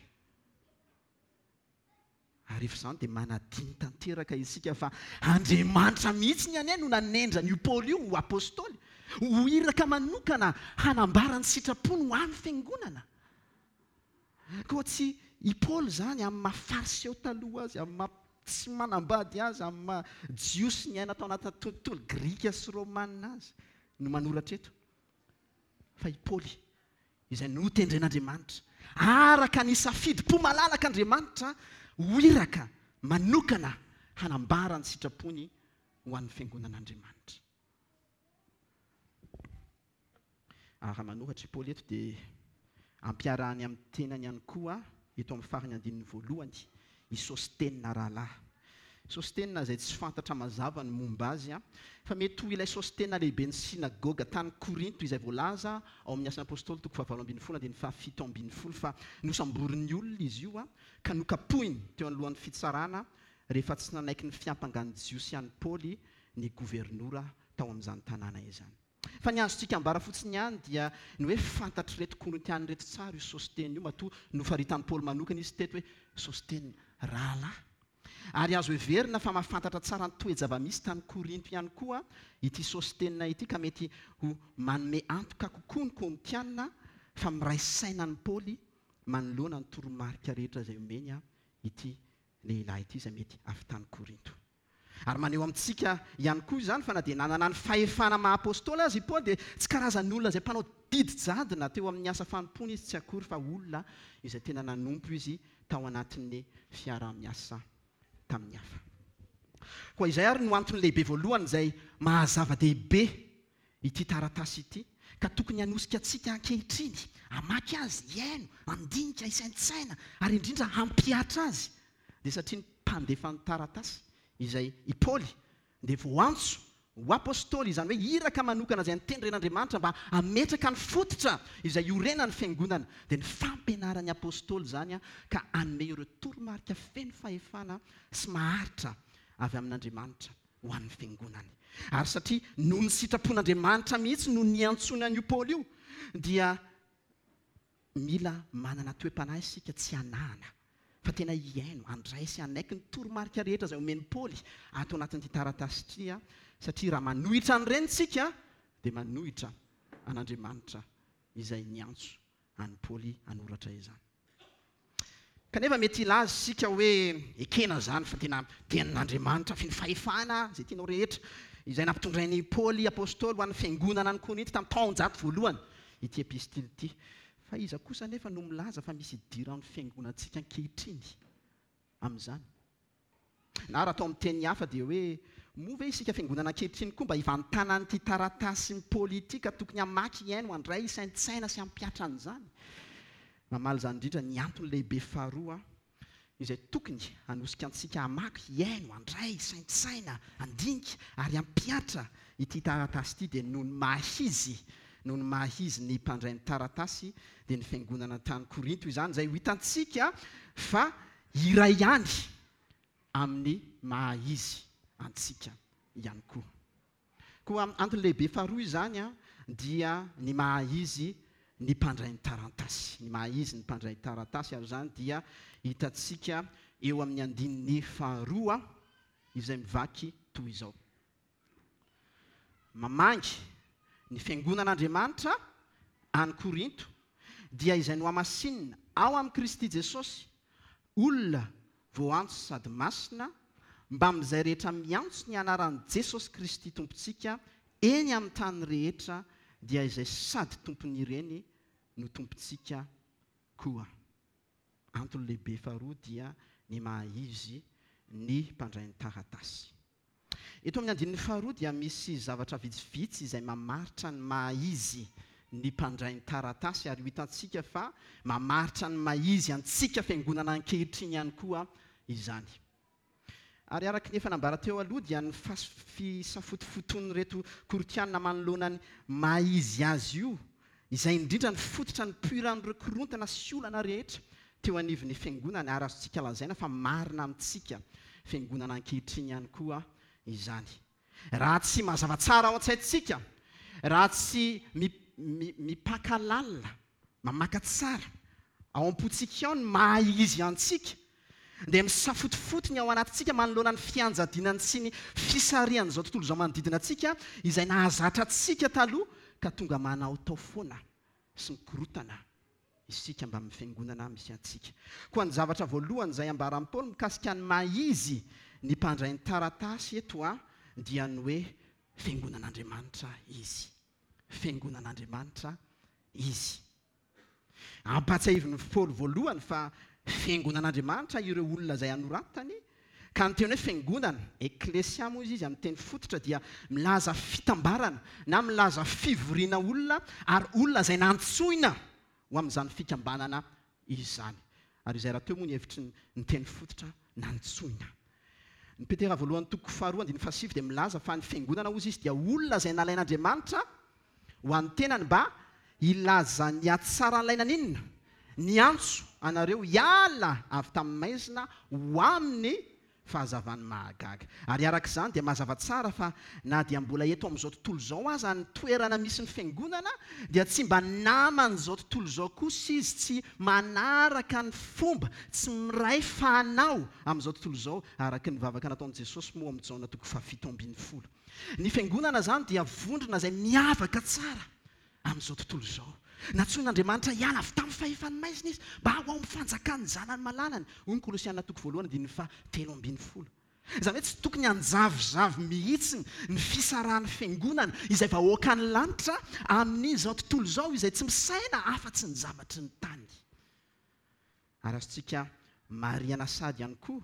Ary rehefa izany dia manadiny tanteraka isika fa Andriamanitra mihitsy ny ane no nanendrany io Paoly io ho apôstôly, ho iraka manokana hanambara ny sitrapony ho amin'ny fiangonana. Koa tsy i Paoly zany amin'ny mahafariseo taloha azy, amin'ny tsy manambady azy amin'ny jiosy ny aina tao anatin'ny tontolo grika sy romanina azy no manoratra eto fa i Paoly izay notendren'Andriamanitra araka ny safidy-po malalaka Andriamanitra hoiraka manokana hanambara ny sitrapony ho an'ny fiangonan'Andriamanitra. Raha manoratra i Paoly eto dia ampiarahany amin'ny tenany ihany koa eto amin'ny farany andininy voalohany i Sostena rahalahy. Sostena izay tsy fantatra mazava ny momba azy fa mety ho ilay Sostena lehibe ny sinagoga tany Korinto izay voalaza ao amin'ny Asan'ny Apôstôly 7:7 fa nosamborin'ny olona izy io ka nokapohiny teo anolohan'ny fitsarana rehefa tsy nanaiky ny fiampangany jiosy an'i Paoly ny gouvernoura tao amin'izany tanàna izany. Fa ny azontsika ambara fotsiny ihany dia ny hoe fantatry reto korintiany reto tsara io Sostena io matoa nofaritan'i Paoly manokana izy teto hoe Sostena rahalahy. Ary azo heverina fa mahafantatra tsara ny toe-java-misy tany Korinto ihany koa ity Sostena ity ka mety ho manome antoka kokoa ny korintiana fa miray sainan'ny Paoly manoloana ny toromarika rehetra izay omeny ity lehilahy ity izay mety avy tany Korinto. Ary maneho amintsika ihany koa izany fa na dia nanana ny fahefana maha-apôstôly azy i Paoly dia tsy karazan'olona izay mpanao didy-jadona teo amin'ny asa fanompony izy tsy akory fa olona izay tena nanompo izy tao anatin'ny fiarah-miasa tamin'ny hafa. Koa izay ary no antony lehibe voalohany izay mahazava-dehibe ity taratasy ity ka tokony hanosika antsika ankehitriny hamaky azy hiaino andinika isaintsaina ary indrindra hampiatra azy dia satria ny mpandefa ny taratasy izay i Paoly dia voantso ho apôstôly izany hoe iraka manokana izay nitendren'Andriamanitra mba hametraka ny fototra izay iorenan'ny fiangonana dia ny fampianaran'ny apôstôly izany ka hanome ireo toromarika feno fahefana sy maharitra avy amin'Andriamanitra ho an'ny fiangonany. Ary satria noho ny sitrapon'Andriamanitra mihitsy no niantsona an'io Paoly io dia mila manana toe-panahy isika tsy hanahana fa tena hiaino andraisy anaiky ny toromarika rehetra izay omeny Paoly ato anatin'ity taratasy ity satria raha manohitra an'ireny tsika dia manohitra an'Andriamanitra izay niantso an'i Paoly hanoratra izany. Kanefa mety ilaza isika hoe ekena izany fa tena tenin'Andriamanitra finy fahefana izay tianao rehetra izay nampitondrain'i Paoly apôstôly ho an'ny fiangonana ny Korinto tamin'ny taon-jato voalohany ity epistily ity. Fa iza kosa nefa no milaza fa misy idiran'ny fiangonantsika ankehitriny amin'izany. Na raha atao amin'ny teny hafa dia hoe moa ve isika fiangonana ankehitriny koa mba hivantana an'ity taratasy ny politika tokony hamaky iaino handray isaintsaina sy hampiatra an'izany. Mamaly izany indrindra ny antony lehibe faharoa izay tokony hanosika antsika hamaky iaino handray isaintsaina handinika ary hampiatra ity taratasy ity dia noho ny mahizy ny mpandray ny taratasy dia ny fiangonana tany Korinto izany izay ho hitantsika fa iray ihany amin'ny mahizy antsika ihany koa. Koa antony lehibe faharoa izany dia ny mahizy ny mpandray ny taratasy. Ny mahizy ny mpandray ny taratasy ary izany dia hitantsika eo amin'ny andininy faharoa izay mivaky toy izao. Mamangy ny fiangonan'Andriamanitra any Korinto dia izay no hamasinina ao amin'ny Kristy Jesosy olona voantso sady masina mba amin'izay rehetra miantso ny anaran'i Jesosy Kristy tompontsika eny amin'ny tany rehetra dia izay sady tompony ireny no tompontsika koa. Antony lehibe faharoa dia ny mahizy ny mpandray ny taratasy. Eto amin'ny andininy faharoa dia misy zavatra vitsivitsy izay mamaritra ny mahizy ny mpandray ny taratasy ary hitantsika fa mamaritra ny mahizy antsika fiangonana ankehitriny ihany koa izany. Ary araka nefa nambara teo aloha dia ny fisafotofoton'ny reto korintiana manoloana ny mahizy azy io izay indrindra ny fototra ny puiran'ireo korontana sy olana rehetra teo anivon'ny fiangonana ary azontsika lazaina fa marina amintsika fiangonana ankehitriny ihany koa izany. Raha tsy mazava tsara ao an-tsaintsika, raha tsy mipakalalina, mamaka tsara ao am-potsika ao ny mahizy antsika dia misafotofotony ao anatintsika manoloana ny fianjadinany sy ny fisarian'izao tontolo izao manodidina antsika izay nahazatra antsika taloha ka tonga manao tao foana sy mikorotana isika mba amin'ny fiangonana misy antsika. Koa ny zavatra voalohany izay ambaran'i Paoly mikasika ny maizy ny mpandray ny taratasy eto dia ny hoe fiangonan'Andriamanitra izy. Fiangonan'Andriamanitra izy. Ampatsahiviny Paoly voalohany fa fiangonan'Andriamanitra ireo olona izay anoratany, ka ny teny hoe fiangonana, eklesia moa izy amin'ny teny fototra dia milaza fitambarana na milaza fivoriana olona ary olona izay nantsoina ho amin'izany fikambanana izany. Ary izay raha teo moa ny hevitry ny teny fototra nantsoina. Ny Petera voalohany toko 2:7 dia milaza fa ny fiangonana ozy izy dia olona izay nalain'Andriamanitra ho an'ny tenany mba ilaza ny atsaralaina n'inona? Ny antso anareo hiala avy tamin'ny maizina ho amin'ny fahazavany mahagaga. Ary arak'izany dia mazava tsara fa na dia mbola eto amin'izao tontolo izao aza ny toerana misy ny fiangonana dia tsy mba naman'izao tontolo izao kosa izy, tsy manaraka ny fomba, tsy miray fanao amin'izao tontolo izao araka ny vavaka nataon'i Jesosy moa amin'ny Jaona toko 7:10. Ny fiangonana izany dia vondrona izay miavaka tsara amin'izao tontolo izao. Natsoin'Andriamanitra hiala avy tamin'ny fahefany maizina izy mba ho amin'ny fanjakany zanany malalany. Hoy ny Kolosiana toko 1:13. Izany hoe tsy tokony hanjavozavo mihitsy ny fisarahan'ny fiangonana izay vahoaka ny lanitra amin'izao tontolo izao izay tsy misaina afa-tsy ny zavatry ny tany. Ary azontsika marihana sady ihany koa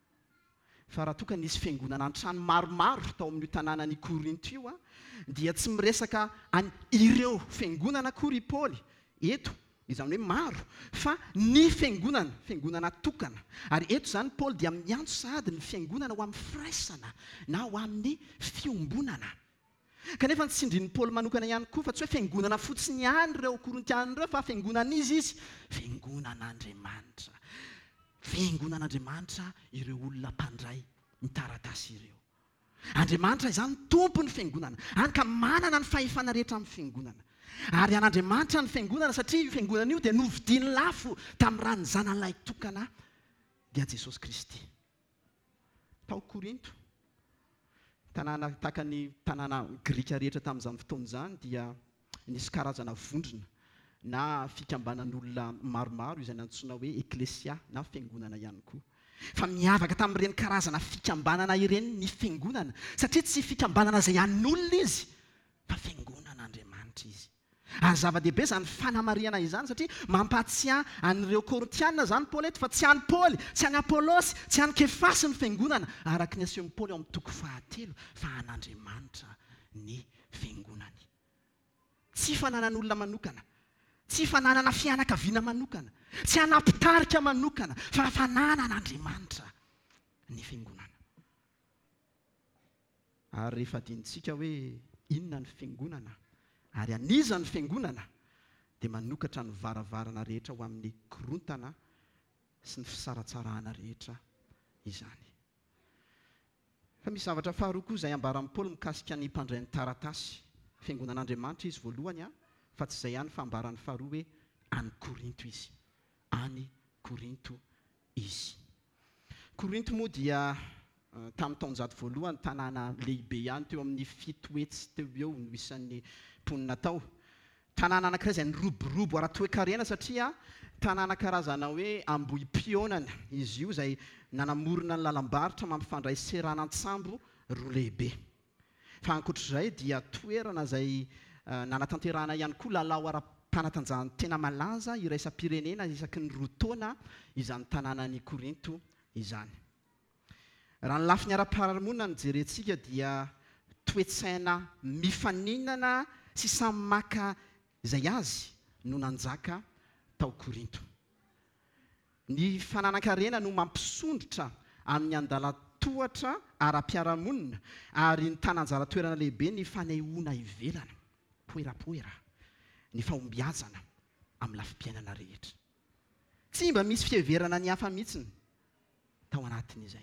fa raha toka nisy fiangonana an-trano maromaro tao amin'io tanànan'i Korinto io dia tsy miresaka ireo fiangonana akory Paoly eto, izany hoe maro, fa ny fiangonana tokana. Ary eto zany Paoly dia miantso sady ny fiangonana ho amin'ny firaisana na ho amin'ny fiombonana. Kanefa tsy tsindrin'ny Paoly manokana ihany koa fa tsy hoe fiangonana fotsiny ihany ireo Korintiana ireo fa fiangonana izy fiangonan'Andriamanitra. Fiangonan'Andriamanitra ireo olona mpandray ny taratasy ireo. Andriamanitra izany tompon'ny fiangonana, any ka manana ny fahefana rehetra amin'ny fiangonana. Ary an'Andriamanitra ny fiangonana satria io fiangonana io dia novidiany lafo tamin'ny raha ny zanan'ilay tokana dia Jesosy Kristy. Tao Korinto, tanàna tahaka ny tanàna Grika rehetra tamin'izany fotoana izany dia nisy karazana vondrona na fikambanan'olona maromaro izay nantsoina hoe eklesia na fiangonana ihany koa. Fa miavaka tamin'ireny karazana fikambanana ireny ny fiangonana satria tsy fikambanana izay an'olona izy fa fiangonan'Andriamanitra izy. Ary zava-dehibe izany fanamariana izany satria mampatsiahy an'ireo Korintiana izany Paoly eto fa tsy an'i Paoly, tsy an'i Apolosy, tsy an'i Kefasy ny fiangonana araka ny asehon'i Paoly ao amin'ny toko 9 fa an'Andriamanitra ny fiangonany. Tsy fananan'olona manokana, tsy fananana fianakaviana manokana, tsy hanampitarika manokana, fa fananan'Andriamanitra ny fiangonana. Ary rehefa adinitsika hoe inona ny fiangonana ary aniza ny fiangonana dia manokatra ny varavarana rehetra ho amin'ny korontana sy ny fisaratsarahana rehetra izany. Fa misy zavatra faharoa koa izay ambaran'i Paoly mikasika ny mpandray ny taratasy. Fiangonan'Andriamanitra izy voalohany fa tsy izay ihany fa ambarany faharoa hoe any Korinto izy. Any Korinto izy. Korinto moa dia tamin'ny taonjato voalohany tanàna lehibe ihany teo amin'ny 7 hetsy teo eo no isan'ny mponina tao. Tanàna anankiray izay niroborobo ara-toe-karena satria tanàna karazana hoe ambohim-pionana izy io izay nanamorona ny lalam-barotra mampifandray seranantsambo roa lehibe. Fa ankoatr'izay dia toerana izay nanatanterahana ihany koa lalao ara-panatanjahana tena malaza iraisam-pirenena isaky ny 2 taona izany tanànan'i Korinto izany. Raha ny lafiny ara-piarahamonina ny jerentsika dia toetsaina mifaninana sy samy maka izay azy no nanjaka tao Korinto. Ny fananan-karena no mampisondrotra amin'ny andala-tohatra ara-piarahamonina ary ny tananjara toerana lehibe ny fanehoana ivelana, poerapoera, ny fahombiazana amin'ny lafim-piainana rehetra. Tsy mba misy fiheverana ny hafa mihitsiny tao anatin'izay.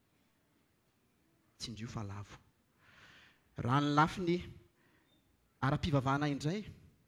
Tsy indrio fa lavo. Raha ny lafiny ara-pivavahana indray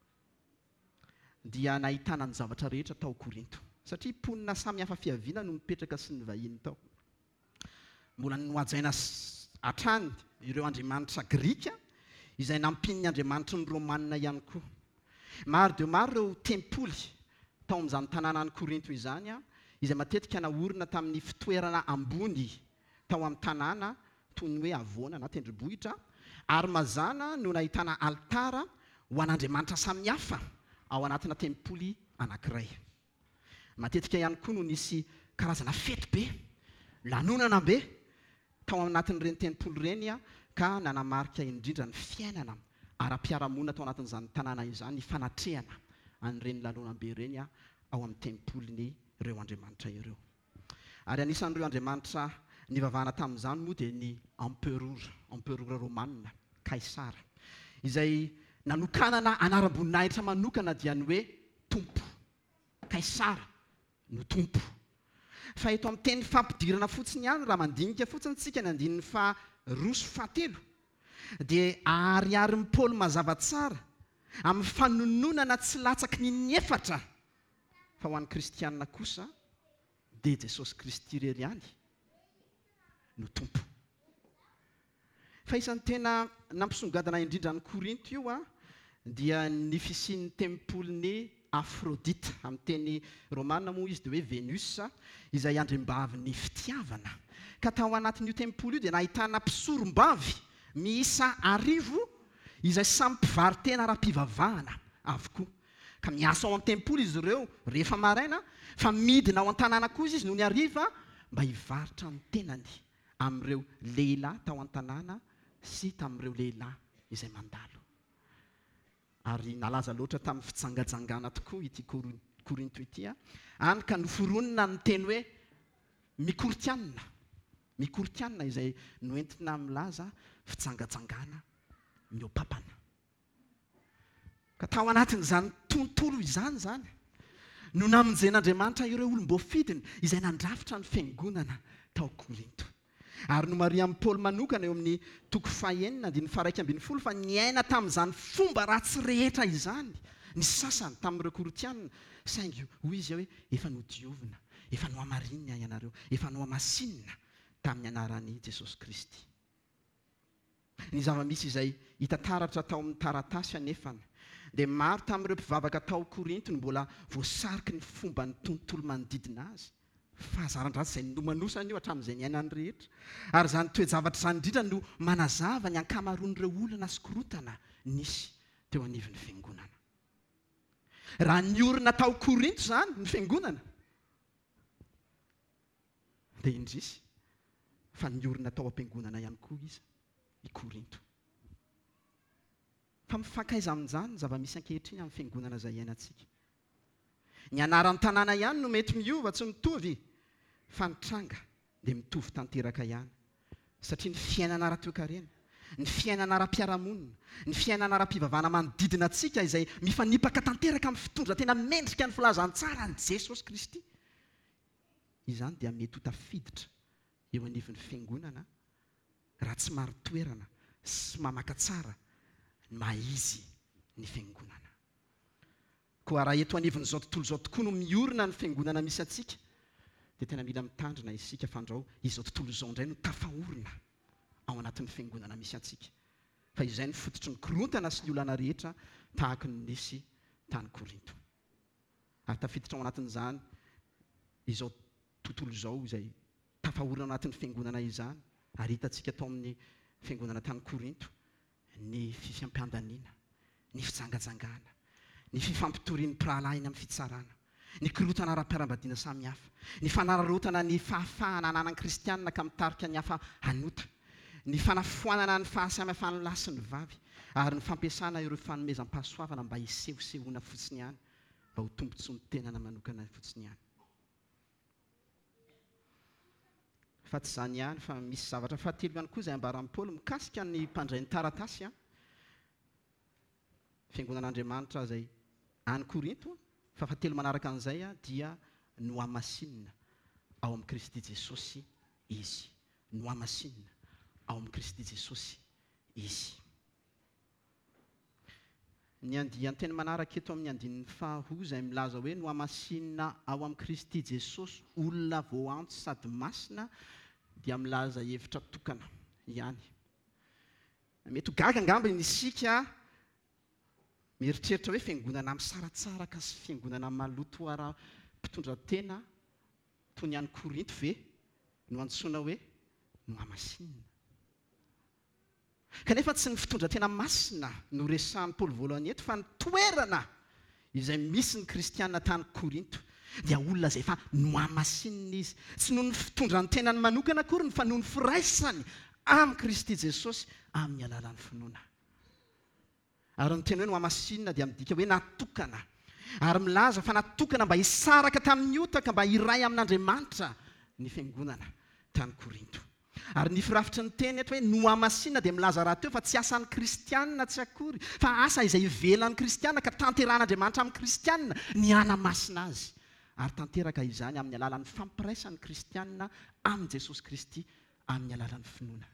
dia nahitana ny zavatra rehetra tao Korinto. Satria mponina samy hafa fiaviana no mipetraka sy ny vahiny tao. Mbola nohajaina hatrany ireo andriamanitra Grika izay nampiny ny andriamanitra ny Romanina ihany koa. Maro dia maro ireo tempoly tao amin'izany tanàna any Korinto izany a, izay matetika naorina tamin'ny fitoerana ambony tao amin'ny tanàna toy ny hoe avoana na tendrombohitra, ary mazana no nahitana altara ho an'andriamanitra samihafa ao anatina tempoly anankiray. Matetika ihany koa no nisy karazana fety be, lanonana be tao anatin'ireny tempoly ireny a, ka nanamarika indrindra ny fiainana ara-piarahamonina tao anatin'izany tanàna izany, ny fanatrehana an'ireny lanonam-be ireny a ao amin'ny tempoliny ireo andriamanitra ireo. Ary anisan'ireo andriamanitra nivavahana tamin'izany moa dia ny emperora romanina, kaisara, izay nanokanana anaram-boninahitra manokana dia ny hoe tompo. Kaisara no tompo. Fa eto amin'ny teny fampidirana fotsiny ihany raha mandinika fotsiny tsika ny andininy faha-7 dia ariary ny Paoly mazava tsara amin'ny fanononana tsy latsaky ny 4 fa ho an'ny kristianina kosa dia Jesosy Kristy irery ihany no tompo. Fa isan'ny tena nampisongadana indrindra ny Korinto io a, dia ny fisian'ny tempolin'ny Afrodita, amin'ny teny romanina moa izy dia hoe Venus, izay andriambavy ny fitiavana. Ka tao anatin'io tempoly io dia nahitana mpisorom-bavy miisa 10 izay samy mpivarotena ara-pivavahana avokoa. Ka miasa ao amin'ny tempoly izy ireo rehefa maraina, fa midina ao an-tanàna kosa izy no ny hariva mba hivarotra ny tenany amin'ireo lehilahy tao an-tanàna sy tamin'ireo lehilahy izay mandalo. Ary nalaza loatra tamin'ny fitsangajangana tokoa ity Korinto ity a, any ka noforonina ny teny hoe mikortianina izay noentina milaza fitsangajangana miopapana. Ka tao anatin'izany tontolo izany zany no namonjen'Andriamanitra ireo olom-boafidiny izay nandrafitra ny fiangonana tao Korinto. Ary no Maria amin'ny Paoly manokana eo amin'ny 9:1 fa niaina tamin'izany fomba ratsy rehetra izany ny sasany tamin'ireo Korintianina, saingy hoy izy hoe efa nodiovina, efa nohamarinina ianareo, efa nohamasinina tamin'ny anaran'i Jesosy Kristy. Ny zava-misy izay hita taratra tao amin'ny taratasy anefana dia maro tamin'ireo mpivavaka tao Korinto no mbola voasariky ny fomba ny tontolo manodidina azy. Fahazaran-dratsy izay nomanosana io hatramin'izay niainany rehetra. Ary izany toe-javatra izany indrindra no manazava ny ankamaroan'ireo olona sy korotana nisy teo anivon'ny fiangonana. Raha niorina tao Korinto izany ny fiangonana dia indrisy fa niorina tao am-piangonana ihany koa izy i Korinto. Fa mifankaiza amin'izany zava-misy ankehitriny amin'ny fiangonana izay iainantsika. Ny anaran'ny tanàna ihany no mety miova tsy mitovy, fa ny tranga dia mitovy tanteraka ihany. Satria ny fiainana ara-toekarena, ny fiainana ara-piarahamonina, ny fiainana ara-pivavahana manodidina antsika izay mifanipaka tanteraka amin'ny fitondra tena mendrika ny filazantsara ny Jesosy Kristy, izany dia mety ho tafiditra eo anivon'ny fiangonana raha tsy maro toerana sy mamaka tsara maizy ny fiangonana. Koa raha eto anivon'izao tontolo izao tokoa no miorina ny fiangonana misy atsika, dia tena mila mitandrina isika fandrao izao tontolo izao indray no tafahorina ao anatin'ny fiangonana misy atsika. Fa izay ny fototry ny korontana sy ny olana rehetra tahaka ny nisy tany Korinto. Ary tafiditra ao anatin'izany izao tontolo izao izay tafahorina ao anatin'ny fiangonana izany, ary hitantsika tao amin'ny fiangonana tany Korinto ny fifiampiandaniana, ny fitsangajangana, ny fifampitorian'ny mpirahalahy eny amin'ny fitsarana, ny korotana ara-piarambadiana samihafa, ny fanararotana ny fahafahana ananan'ny kristianina ka mitarika ny hafa hanota, ny fanafoanana ny fahasamihafan'ny lahy sy ny vavy, ary ny fampiasana ireo fanomezam-pahasoavana mba hisehosehoana fotsiny ihany, mba ho tombontsoa ny tenana manokana fotsiny ihany. Fa tsy izany ihany, fa misy zavatra fahatelo ihany koa izay ambaran'ny Paoly mikasika ny mpandray ny taratasy fiangonan'Andriamanitra izay any Korinto. Fa fahatelo manaraka an'izay dia nohamasinina ao amin'ny Kristy Jesosy izy. Nohamasinina ao amin'ny Kristy Jesosy izy. Ny andian'ny teny manaraka eto amin'ny andinin'ny faharoa izay milaza hoe nohamasinina ao amin'ny Kristy Jesosy olona voanto sady masina, dia milaza hevitra tokana ihany. Mety ho gaga angamba isika mieritreritra hoe fiangonana amin'ny saratsaraka sy fiangonana amin'ny maloto ara mpitondra tena toy ny any Korinto ve no antsoina hoe noamasinina. Kanefa tsy ny fitondra tena masina no resahan'ny Paoly voalohany eto fa ny toerana izay misy ny kristianina tany Korinto dia olona izay efa noamasinina izy, tsy noho ny fitondrany tenany manokana akory fa noho ny firaisany amin'ny Kristy Jesosy amin'ny alalan'ny finoana. Ary ny tena hoe noamasinina dia midika hoe natokana, ary milaza fa natokana mba hisaraka tamin'ny otaka mba hiray amin'Andriamanitra ny fiangonana tany Korinto. Ary ny firafitry ny teny eto hoe noamasinina dia milaza raha teo fa tsy asan'ny kristianina tsy akory fa asa izay ivelan'ny kristianina ka tanteran'Andriamanitra amin'ny kristianina ny anamasina azy. Ary tanteraka izany amin'ny alalan'ny fampiraisan'ny kristianina amin'ny Jesosy Kristy amin'ny alalan'ny finoana.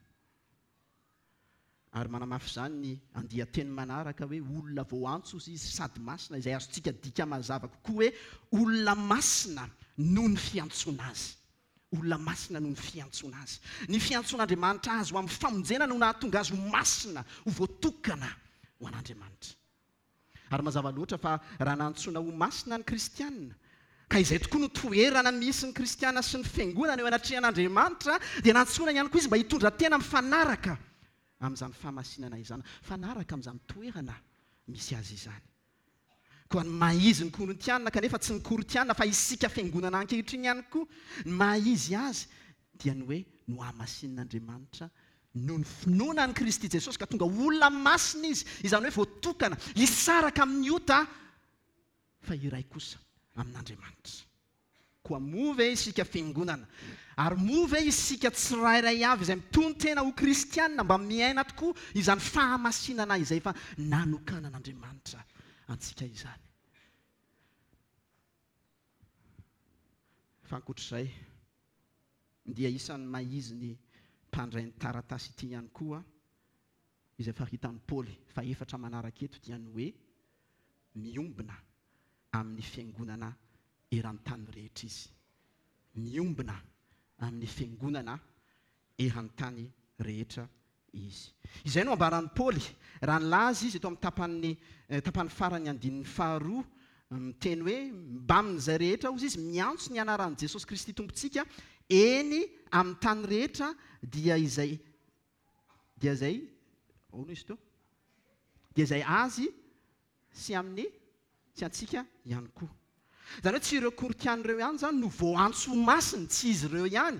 Ary manamafy izany ny andian-teny manaraka hoe olona vao antso izy sady masina, izay azontsika dika mazava kokoa hoe olona masina noho ny fiantsoana azy. Olona masina noho ny fiantsoana azy. Ny fiantsoan'Andriamanitra azy ho amin'ny famonjena no nahatonga azy ho masina, ho voatokana ho an'Andriamanitra. Ary mazava loatra fa raha nantsoina ho masina ny kristianina, ka izay tokoa no toerana misy ny kristianina sy ny fiangonana eo anatrehan'Andriamanitra, dia nantsoina ihany koa izy mba hitondra tena mifanaraka amin'izany fahamasinana izany, fanaraka amin'izany toerana misy azy izany. Koa ny maizy ny korintianina kanefa tsy ny korintianina fa isika fiangonana ankehitriny ihany koa, ny maizy azy dia ny hoe noamasinan'Andriamanitra noho ny finoana ny Kristy Jesosy ka tonga olona masina izy, izany hoe voatokana hisaraka amin'ny ota fa iray kosa amin'Andriamanitra. Koa moa ve isika fiangonana, ary moa ve isika tsirairay avy izay mitony tena ho kristianina mba miaina tokoa izany fahamasinana izay fa nanokanan'Andriamanitra antsika izany. Fa ankoatr'izay dia isan'ny maizy ny mpandray ny taratasy ity ihany koa izay fahitan'ny Paoly fa efatra manaraka eto dia ny hoe miombina amin'ny fiangonana eran-tany rehetra izy. Miombina amin'ny fiangonana eran-tany rehetra izy. Izay no ambaran'ny Paoly raha nilaza izy eto amin'ny tapany farany andinin'ny faharoa, miteny hoe mba amin'izay rehetra hozy izy miantso ny anaran'i Jesosy Kristy tompontsika eny amin'ny tany rehetra dia izay azy sy antsika ihany koa. Izany hoe tsy ireo korintiana ireo ihany zany no voantso masiny, tsy izy ireo ihany,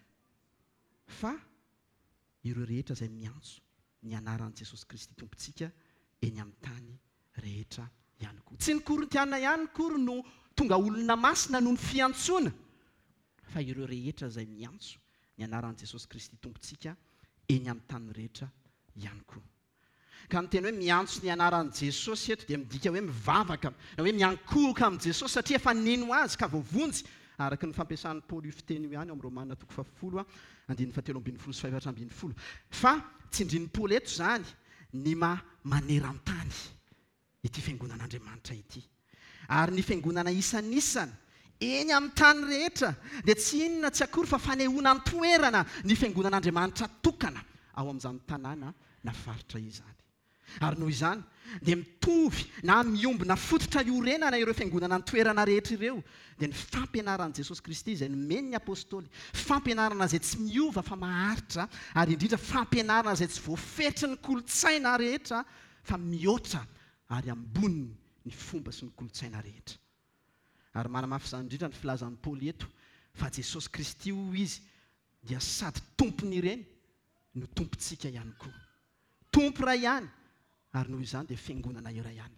fa ireo rehetra izay miantso ny anaran'i Jesosy Kristy tompontsika eny amin'ny tany rehetra ihany koa. Tsy ny korintiana ihany kory no tonga olona masina noho ny fiantsoana, fa ireo rehetra izay miantso ny anaran'i Jesosy Kristy tompontsika eny amin'ny tany rehetra ihany koa. Ka ny teny hoe miantso ny anaran'i Jesosy eto dia midika hoe mivavaka na hoe miankohoka amin'ny Jesosy satria efa nino azy ka voavonjy araka ny fampiasan'ny Paoly io fiteny io ihany amin'ny Romana 10 andininy 17 sy 18. Fa tsy indrin'ny Paoly eto izany ny maneran-tany ity fiangonan'Andriamanitra ity. Ary ny fiangonana isan'isany eny amin'ny tany rehetra dia tsy inona tsy akory fa fanehoana ny toerana ny fiangonan'Andriamanitra tokana ao amin'izany tanàna na faritra izany. Ary noho izany dia mitovy na miombina fototra iorenana ireo fiangonana ny toerana rehetra ireo dia ny fampianaran'i Jesosy Kristy izay nomeny ny apôstôly, fampianarana izay tsy miova fa maharitra, ary indrindra fampianarana izay tsy voafetry ny kolotsaina rehetra fa mihoatra ary ambony ny fomba sy ny kolotsaina rehetra. Ary manamafy izany indrindra ny filazan'ny Paoly eto fa Jesosy Kristy io izy dia sady tompony ireny no tompontsika ihany koa. Tompo ray ihany, ary noho izany dia fiangonana iray ihany.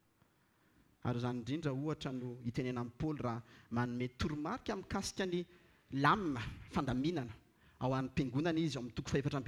Ary izany indrindra ohatra no itenenan'ny Paoly raha manome toromarika mikasika ny lamina fandaminana ao an'ny fiangonana izy ao amin'ny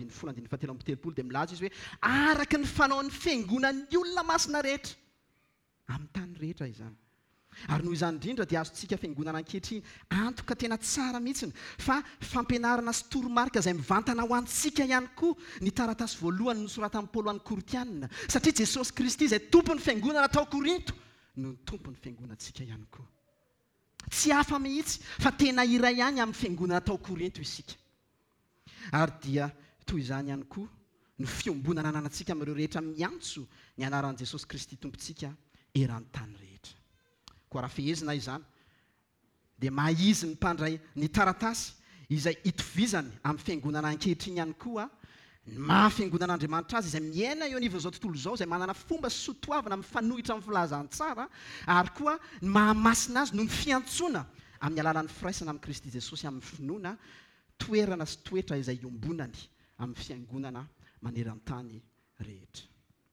4:7 dia milaza izy hoe araka ny fanaon'ny fiangonan'ny olona masina rehetra amin'ny tany rehetra izany. Ary noho izany indrindra dia azontsika fiangonana ankehitriny antoka tena tsara mihitsiny fa fampianarana sy toromarika izay mivantana ho antsika ihany koa ny taratasy voalohany nosoratan'ny Paoly an'ny Korintianina, satria Jesosy Kristy izay tompon'ny fiangonana tao Korinto no tompon'ny fiangonantsika ihany koa. Tsy hafa mihitsy fa tena iray ihany amin'ny fiangonana tao Korinto isika. Ary dia toy izany ihany koa ny fiombonana ananantsika amin'ireo rehetra miantso ny anaran'i Jesosy Kristy tompontsika eran'ny tany rehetra. Koa raha fehezina izany dia maizy ny mpandray ny taratasy izay itovizany amin'ny fiangonana ankehitriny ihany koa ny mahafiangonan'Andriamanitra azy izay miaina eo anivon'izao tontolo izao, izay manana fomba sy sotoavana mifanohitra amin'ny filazantsara, ary koa ny mahamasina azy no ny fiantsoana amin'ny alalan'ny firaisana amin'ny Kristy Jesosy amin'ny finoana toerana sy toetra izay iombonany amin'ny fiangonana maneran-tany rehetra.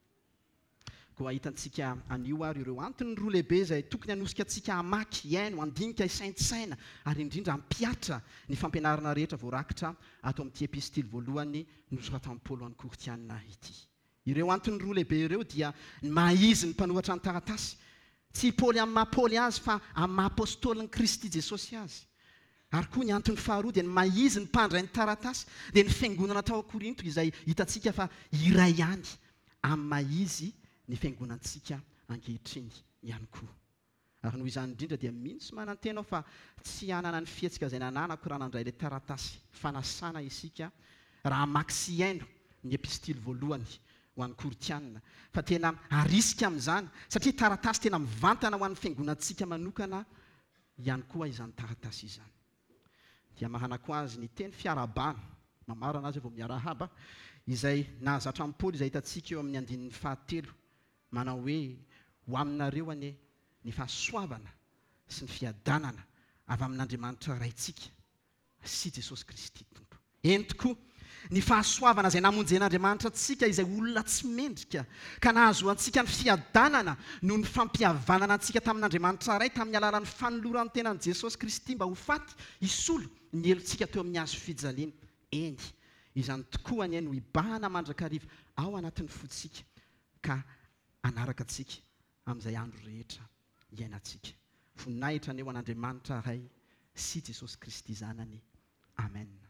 Koa hitantsika anio ary ireo antony roa lehibe izay tokony hanosika antsika hamaky, hiaino, handinika, hisaintsaina ary indrindra hampiatra ny fampianarana rehetra voarakitra ato amin'ity epistily voalohany nosoratan'i Paoly ho an'ny Koritianina ity. Ireo antony roa lehibe ireo dia ny maizy ny mpanohatra ny taratasy, tsy Paoly amin'ny maha-Paoly azy fa amin'ny maha-apôstôlin'i Kristy Jesosy azy. Ary koa ny antony faharoa dia ny maizy ny mpandray ny taratasy dia ny fiangonana tao Korinto izay hitantsika fa iray ihany amin'ny maizy ny fiangonantsika ankehitriny ihany koa. Ary noho izany indrindra dia mino sy manantena fa tsy hanana ny fihetsika izay nananako raha nandray ilay taratasy fanasana isika raha hamaky sy hiaino ny epistily voalohany ho an'ny Koritianina, fa tena harisika amin'izany satria taratasy tena mivantana ho an'ny fiangonantsika manokana ihany koa izany taratasy izany. Dia mahanako azy ny teny fiarabana, mamarana azy vao miarahaba, izay nahazatra amin'ny Paoly izay hitantsika eo amin'ny andinin'ny 7 manao hoe ho aminareo anie ny fahasoavana sy ny fiadanana avy amin'Andriamanitra raintsika sy Jesosy Kristy tompo. Eny tokoa ny fahasoavana izay namonjen'Andriamanitra antsika izay olona tsy mendrika ka nahazoantsika ny fiadanana no ny fampihavanana antsika tamin'Andriamanitra ray tamin'ny alalan'ny fanoloran'ny tenan'i Jesosy Kristy mba ho faty hisolo ny elontsika teo amin'ny hazo fijaliana. Eny, izany tokoa anie no ibahana mandrakariva ao anatin'ny fotsika ka anaraka antsika amin'izay andro rehetra iainantsika. Voninahitra aneo an'Andriamanitra ray sy Jesosy Kristy zanany. Amen.